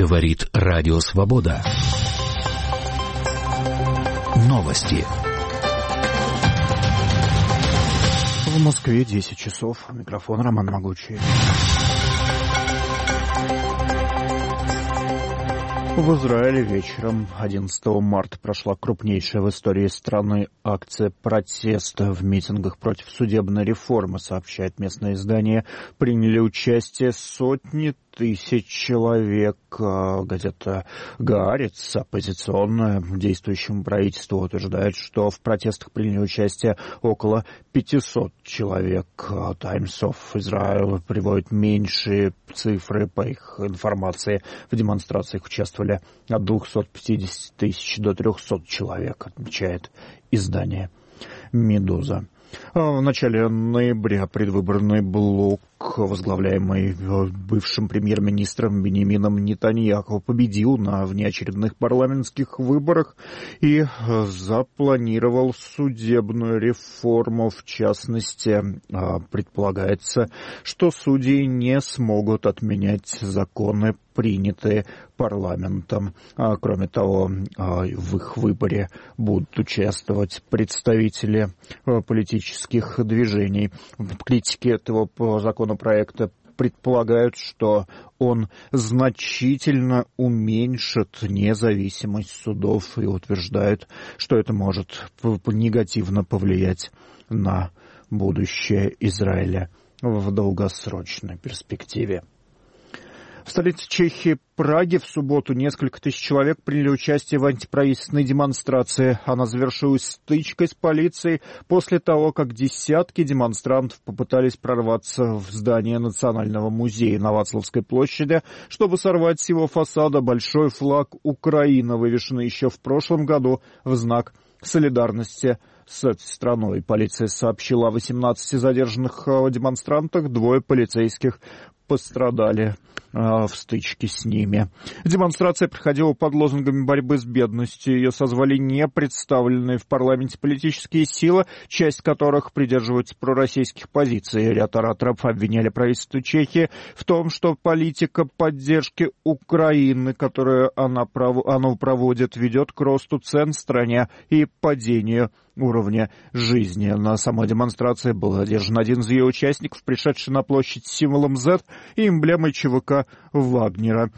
Говорит Радио Свобода. Новости. В Москве 10 часов. Микрофон Роман Могучий. В Израиле вечером 11 марта прошла крупнейшая в истории страны акция протеста. В митингах против судебной реформы, сообщает местное издание, приняли участие сотни тысяч человек. Газета «Гаарец», оппозиционная действующему правительству, утверждает, что в протестах приняли участие около 500 человек. «Times of Israel» приводит меньшие цифры. По их информации, в демонстрациях участвовали от 250 тысяч до 300 человек, отмечает издание «Медуза». В начале ноября предвыборный блок, возглавляемый бывшим премьер-министром Биньямином Нетаньяху, победил на внеочередных парламентских выборах и запланировал судебную реформу. В частности, предполагается, что судьи не смогут отменять законы, принятые парламентом. Кроме того, в их выборе будут участвовать представители политических движений. Критики этого законопроекта предполагают, что он значительно уменьшит независимость судов и утверждают, что это может негативно повлиять на будущее Израиля в долгосрочной перспективе. В столице Чехии, Праге, в субботу несколько тысяч человек приняли участие в антиправительственной демонстрации. Она завершилась стычкой с полицией после того, как десятки демонстрантов попытались прорваться в здание Национального музея на Вацлавской площади, чтобы сорвать с его фасада большой флаг Украины, вывешенный еще в прошлом году в знак солидарности с этой страной. Полиция сообщила о 18 задержанных демонстрантах, 2 полицейских пострадали в стычке с ними. Демонстрация проходила под лозунгами борьбы с бедностью. Ее созвали непредставленные в парламенте политические силы, часть которых придерживаются пророссийских позиций. Ряд ораторов обвиняли правительство Чехии в том, что политика поддержки Украины, которую оно проводит, ведет к росту цен в стране и падению уровня жизни. На самой демонстрации был задержан один из ее участников, пришедший на площадь с символом Z и эмблемой ЧВК Вагнера.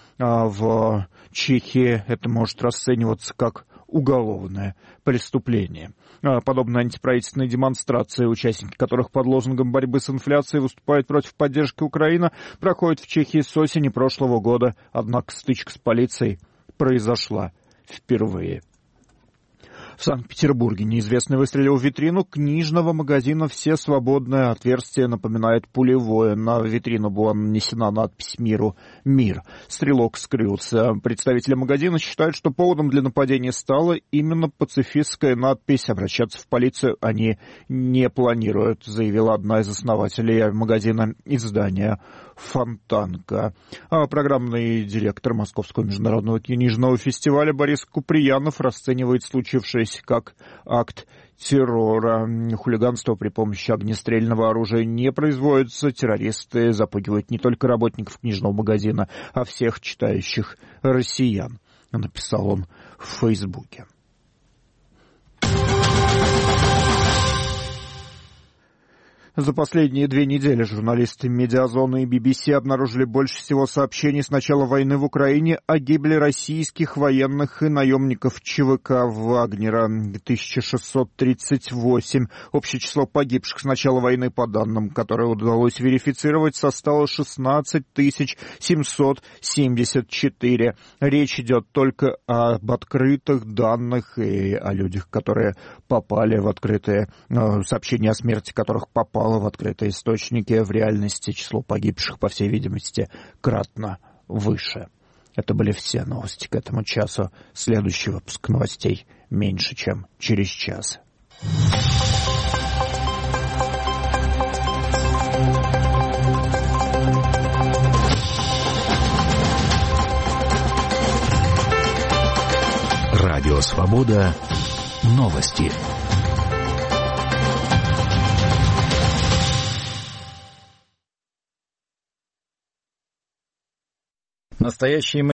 В Чехии это может расцениваться как уголовное преступление. Подобные антиправительственные демонстрации, участники которых под лозунгом борьбы с инфляцией выступают против поддержки Украины, проходят в Чехии с осени прошлого года. Однако стычка с полицией произошла впервые. В Санкт-Петербурге неизвестный выстрелил в витрину книжного магазина «Все свободное». Отверстие напоминает пулевое. На витрину была нанесена надпись «Мир». Стрелок скрылся. Представители магазина считают, что поводом для нападения стала именно пацифистская надпись. Обращаться в полицию они не планируют, заявила одна из основателей магазина издания «Фонтанка». Программный директор Московского международного книжного фестиваля Борис Куприянов расценивает случившееся как акт террора. Хулиганство при помощи огнестрельного оружия не производится. Террористы запугивают не только работников книжного магазина, а всех читающих россиян, написал он в Фейсбуке. За последние 2 недели журналисты «Медиазоны» и BBC обнаружили больше всего сообщений с начала войны в Украине о гибели российских военных и наемников ЧВК Вагнера. 1638. Общее число погибших с начала войны, по данным, которые удалось верифицировать, составило 16 774. Речь идет только об открытых данных и о людях, которые попали в открытые сообщения о смерти, которых попало в открытые источники. В реальности число погибших, по всей видимости, кратно выше. Это были все новости к этому часу. Следующий выпуск новостей меньше, чем через час. Радио Свобода. Новости. Настоящие